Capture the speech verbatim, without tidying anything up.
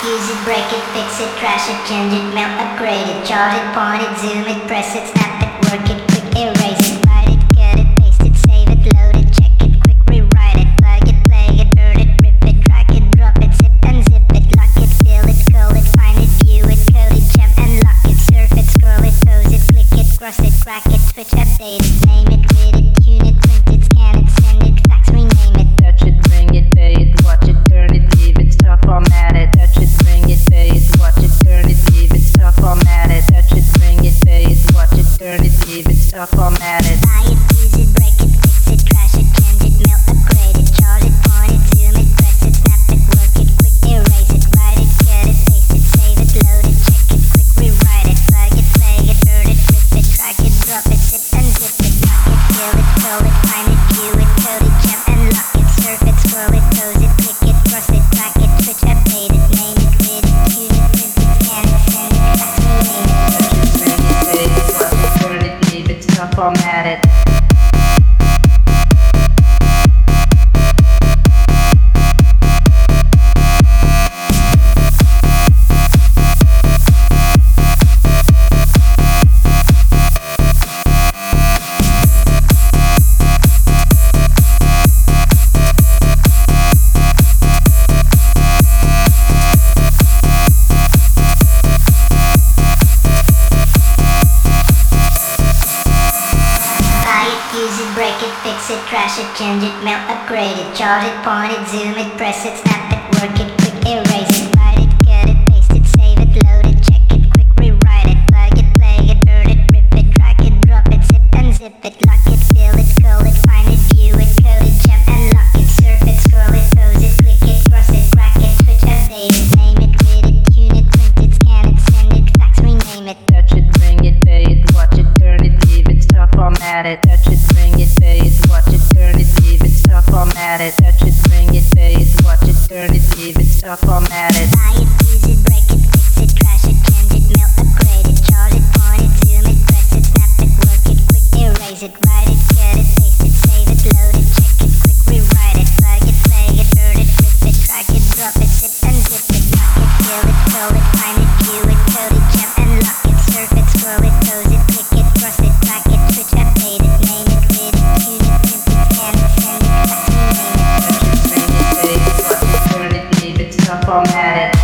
use it, break it, fix it, trash it, change it, melt, upgrade it, chart it, point it, zoom it, press it, snap it, work it, quick erase it, write it, cut it, paste it, save it, load it, check it, quick rewrite it, plug it, play it, burn it, rip it, drag it, drop it, zip and zip it, lock it, fill it, call it, find it, view it, code it, jump and lock it, surf it, scroll it, pose it, click it, cross it, crack it, switch, update it, name it, read it, tune it, print it, scan it, send it, fax, rename it, touch it, bring it, pay it, watch it, turn it, leave it, stop, format it, touch it, bring it, pay it, watch it, turn it, leave it, stop, format it, touch it, bring it, pay it, watch it, turn it, leave it, stop, format it. Buy it, use it, break it, fix it, trash it, change it, melt, upgrade it, chart it, point it, zoom it, press it, snap it, work it, quick erase it, write it, cut it, paste it, save it, load it, check it, quick rewrite it, plug it, play it, burn it, rip it, drag it, drop it, zip and zip it, lock it, fill it, call it, find it, view it, code it, jump and lock it, surf it, scroll it, pose it, click it, cross it, crack it, switch, update it, name it, read it, tune it, print it, scan it, send it, fax, rename it. Touch it, bring it, pay it, watch it, turn it, leave it, stop, format it. Use it, break it, fix it, trash it, change it, melt, upgrade it, chart it, point it, zoom it, press it, snap it, work it, quick erase it, write it, cut it, paste it, save it, load it, check it, quick rewrite it, plug it, play it, burn it, rip it, drag it, drop it, zip and zip it, lock it, fill it, call it, find it, view it, code it, jump and lock it, surf it, scroll it, pose it, click it, cross it, crack it, switch, update it, name it, read it, tune it, print it, scan it, send it, fax, rename it. Touch it, bring it, pay it, watch it, turn it, leave it, stop, format it. Touch it, bring it, pay it, watch it, turn it, leave it, stop, format it. Touch it, bring it, pay it, watch it, turn it, leave it, stop, format it. Buy it, use it, break it, fix it, trash it, change it, melt, upgrade it, chart it, point it, zoom it, press it, snap it, work it, quick erase it, write it, cut it, paste it, save it, load it, check it, quick rewrite it, plug it, play it, burn it, rip it, drag it, drop it, zip and zip it, lock it, fill it, call it, find it, view it, code it, jump and lock it, surf it, scroll it, pose it, click it, cross it, crack it, switch, update it, name it, read it, tune it, print it, scan it, send it, fax, rename it. Touch it, bring it, pay it, watch it, turn it, leave it, stop, format it.